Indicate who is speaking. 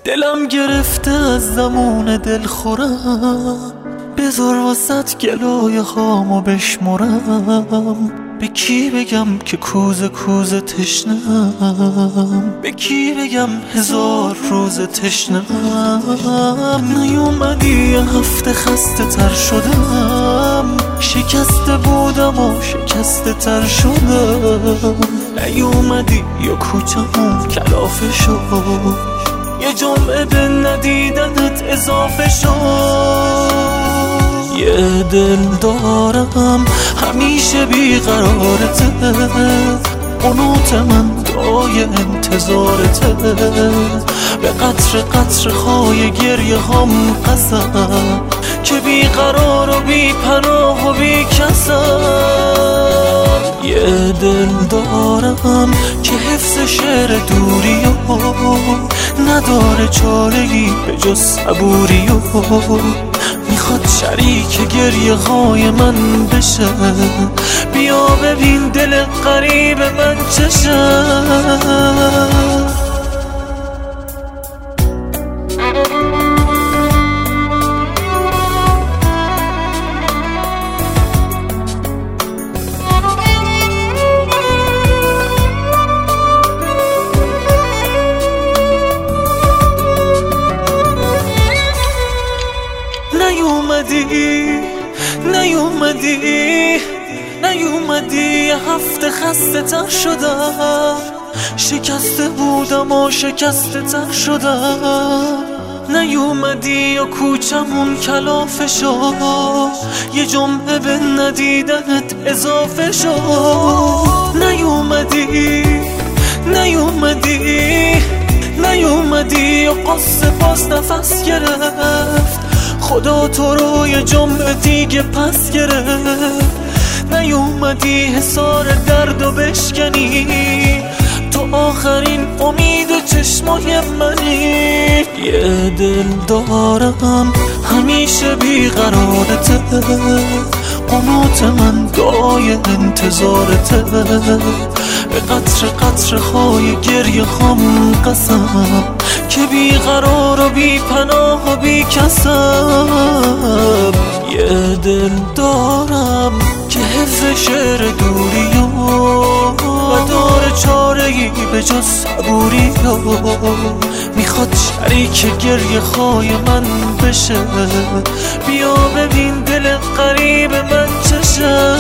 Speaker 1: دلم گرفته از زمان دلخورم، بذار واسط گلای هامو بشمرم. به کی بگم که کوزه کوزه تشنم؟ به کی بگم هزار روز تشنم؟ نیومدی یه هفته خسته تر شدم، شکسته بودم و شکسته تر شدم. نیومدی یا کوچمون کلافه شد، یه جمعه به ندیدنت اضافه شد. یه دل دارم همیشه بیقرارته، قنوت من دعای انتظارته. به قطر قطر خای گریه هم قسم که بیقرار و بی پناه و بی کسم. یه دل دارم که حفظ شعر دوری و نداره چاره‌ای به جز صبوری و میخواد شریک گریه های من بشه. بیا ببین دل غریب من چشه. نیومدی یه هفته خسته تر شدم، شکسته بودم و شکسته تر شدم. نیومدی یا کوچمون کلافه شد، یه جمعه به ندیدنت اضافه شد. نیومدی یا قصه باز نفس گرفت، خدا تو رو یه جمعه دیگه پس گرفت. نیومدی حصار درد و بشکنی، تو آخرین امید و چشمای منی. یه دل دارم همیشه بیقرارته، قنوت من دعای انتظارته. به قطر قطر خای گریه هم قسم که بیقرار و بی پناه و بی کسم. یه دل دارم که حفظ شعر دوری و داره چاره‌ای به جز صبوری. میخواد شریک گریه های من بشه. بیا ببین دل غریب من چشه.